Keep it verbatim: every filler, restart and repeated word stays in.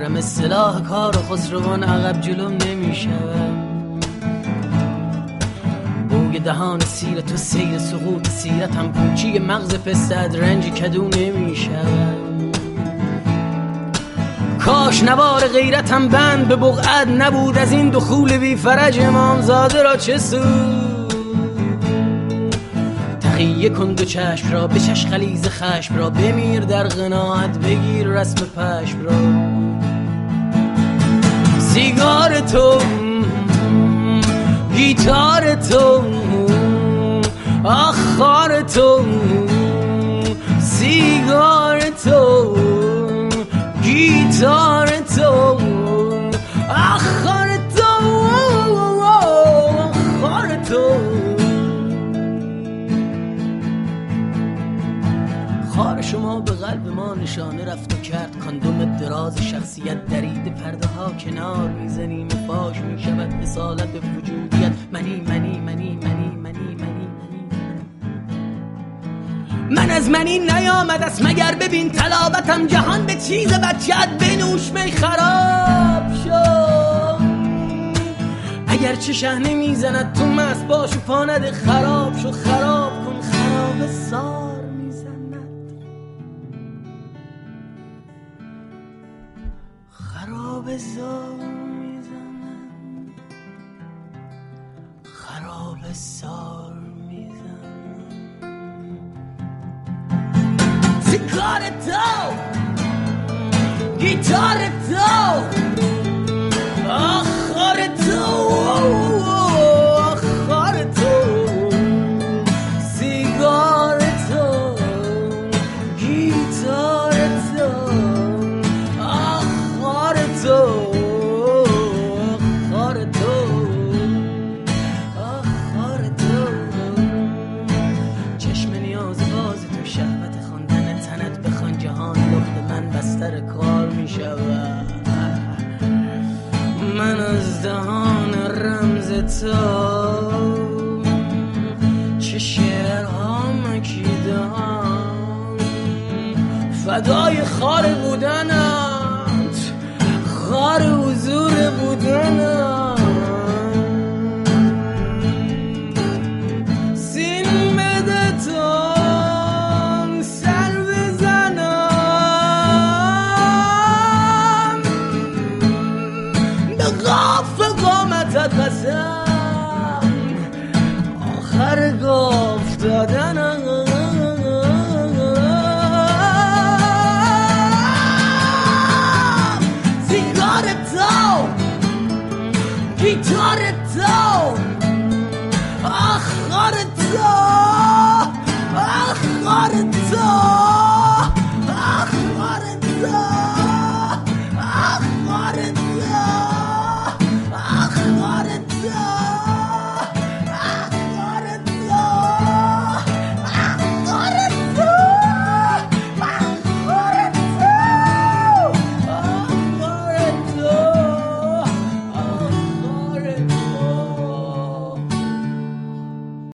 میگذرم، اصطلاح کار و خسروان عقب جلوم نمیشم. بوی دهان سیر تو سیر سقوط سیرتم، پوچی مغز پستد رنج کدو نمیشم. کاش نوار غیرتم بند به بقعت نبود، از این دخول بی فرج امامزاده را چه سود. تقیه کن دو چشم را، بچش خلیز خشم را، بمیر در قناعت بگیر رسم پشم را. سیگار تو، گیتار تو، آخار تو، سیگار تو، گیتار تو، آخار تو، آخار تو. خار شما به قلب ما نشانه رفت و کرد، کاندوم دراز شخصیت درید پرده ها کنار میزنیم، فاش میشود اصالت وجودیت. منی منی منی منی منی منی من از منی نیامد است مگر ببین تلاوتم، جهان به چیز بچت بنوش می خراب شد. اگر چه شهنه میزند تو مست باش و پاند خراب شو، خراب کن خراب سار میزند، خراب زار میزند، خراب سار میزند. سیگار تو، گیتار تو، آخار تو، آخار تو، سیگار تو، گیتار تو، آخار تو، آخار تو، آخار تو. چشم نیاز باز تو، شهوت خواندن تنت بخوان، جهان لخت من بستر کار می شود. من از دهان رمز تو چه شعرها مکیدم، فدای خار بودنت، خار حضور بودنت. سین بده تو سر بزنم، به غاف قامتت قسم، آخر گاف دادنم.